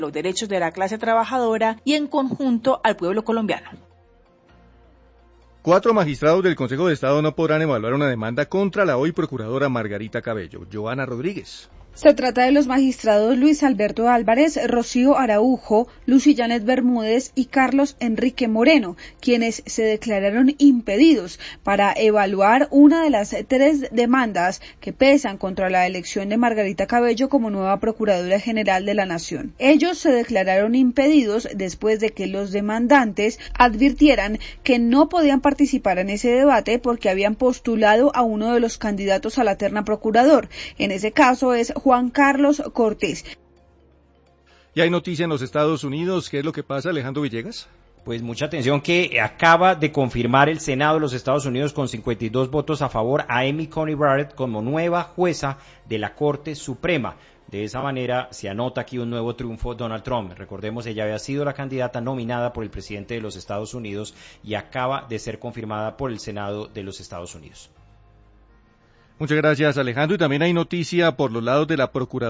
los derechos de la clase trabajadora y en conjunto al pueblo colombiano. 4 magistrados del Consejo de Estado no podrán evaluar una demanda contra la hoy procuradora Margarita Cabello. Joana Rodríguez. Se trata de los magistrados Luis Alberto Álvarez, Rocío Araujo, Lucy Janet Bermúdez y Carlos Enrique Moreno, quienes se declararon impedidos para evaluar una de las 3 demandas que pesan contra la elección de Margarita Cabello como nueva Procuradora General de la Nación. Ellos se declararon impedidos después de que los demandantes advirtieran que no podían participar en ese debate porque habían postulado a uno de los candidatos a la terna procurador. En ese caso es Juan Carlos Cortés. Y hay noticia en los Estados Unidos. ¿Qué es lo que pasa, Alejandro Villegas? Pues mucha atención que acaba de confirmar el Senado de los Estados Unidos con 52 votos a favor a Amy Coney Barrett como nueva jueza de la Corte Suprema. De esa manera se anota aquí un nuevo triunfo Donald Trump. Recordemos, ella había sido la candidata nominada por el presidente de los Estados Unidos y acaba de ser confirmada por el Senado de los Estados Unidos. Muchas gracias, Alejandro. Y también hay noticia por los lados de la Procuraduría.